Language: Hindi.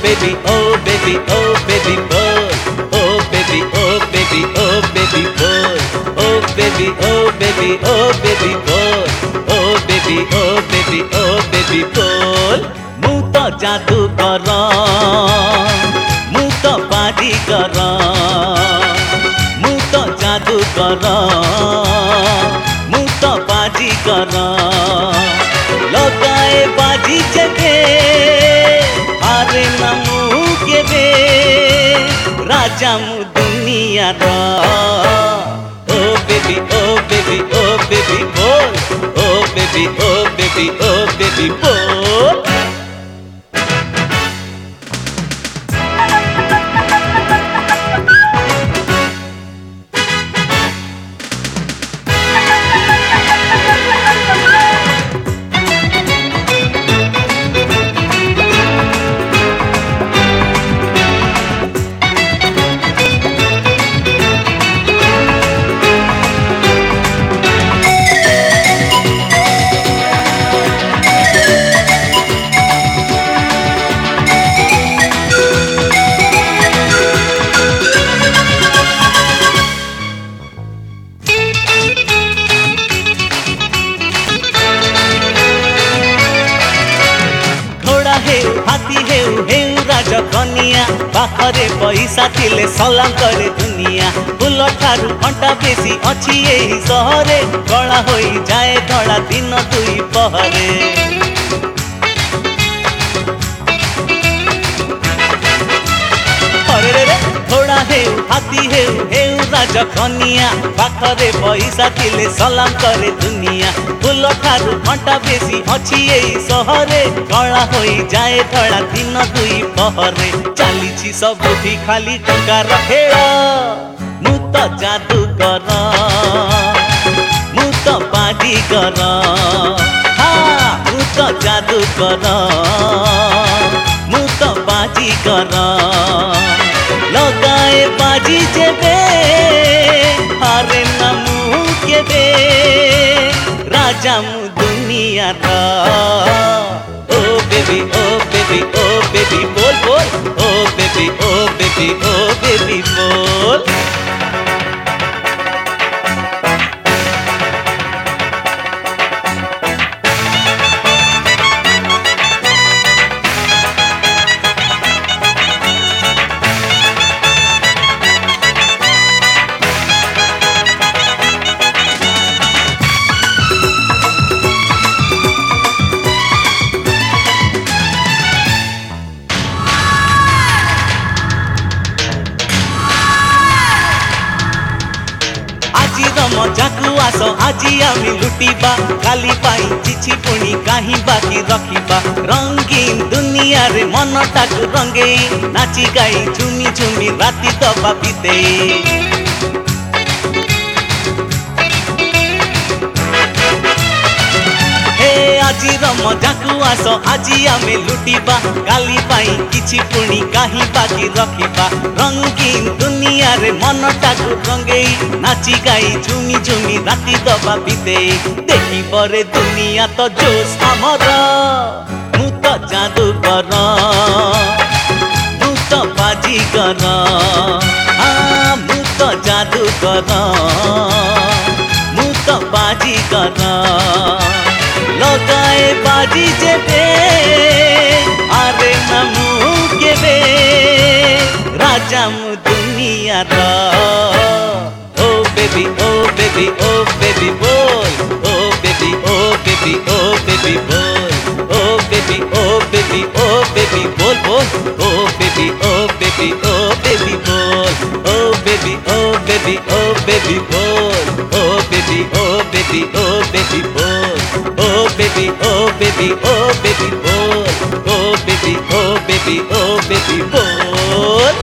baby, oh baby, oh baby boy. Oh baby, oh baby, oh baby boy. Oh baby, oh baby, oh baby boy. Oh baby, oh baby, oh baby boy. ମୁଁ ତ जादू कर, ମୁଁ ତ बाजी कर, ମୁଁ ତ जादू कर, ମୁଁ ତ बाजी कर, लगाए बाजी जगे हारे ना मु केबे राजा मु दुनिया रा। ओ बेबी ओ बेबी ओ बेबी बोल, ओ बेबी ओ बेबी ओ बेबी बोल। हाथी हेउ हेउ राजा कनिया पाखरे पैसा थिले सलाम करे दुनिया। फूल ठारू घंटा बेसी अछि एही सहरे गला होई जाए धड़ा दिन दुई पहरे। थोड़ा हेउ हाथी हेउ हेउ राजा कनिया पाखरे पैसा थिले सलाम करे दुनिया। फूल ठारू घंटा बेसी अछि एही सहरे गला होई जाए धड़ा दिन दुई पहरे। चालीछि सबुठी खाली टंकार खेल मु त जादू कर, मु त बाजी कर, हाँ मु त जादू कर, मु त बाजी कर, लगाए बाजी जेबे हारे ना मु केबे राजा मु दुनिया रा। ओ बेबी ओ बेबी ओ बेबी बोल बोल, ओ बेबी ओ बेबी ओ बेबी बोल। मजाकू आस आजी आमी लुटिबा काली पाई चिछि पुणी काही बाकी रखिबा। रंगीन दुनिया रे मनटाकू रंगेई नाची गाई झुमी झुमी राति दबा बितेई। आजी मजाकू आस आजी आमे लुटिबा काली पाई किछि पुणी काही बाकी रखिबा। रंगीन दुनिया रे मनटाकू रंगेई नाची गाई झुमी झुमी राति दबा बितेई। देखी परे दुनिया तो जोश हमर मु त जादू कर, मु त बाजी कर, हाँ मु त जादू कर, मु त बाजी कर, लगाए बाजी जेबे हारे ना मु केबे राजा मु दुनिया रा। ओ बेबी ओ बेबी ओ बेबी बोल, ओ बेबी ओ बेबी ओ बेबी बोल, ओ बेबी ओ बेबी ओ बेबी बोल बोल, ओ बेबी ओ बेबी ओ बेबी बोल, ओ बेबी ओ बेबी ओ बेबी बोल, ओ बेबी ओ बेबी ओ बेबी बोल, ओ बेबी ओ बेबी ओ बेबी बोल, ओ बेबी ओ बेबी ओ बेबी बोल।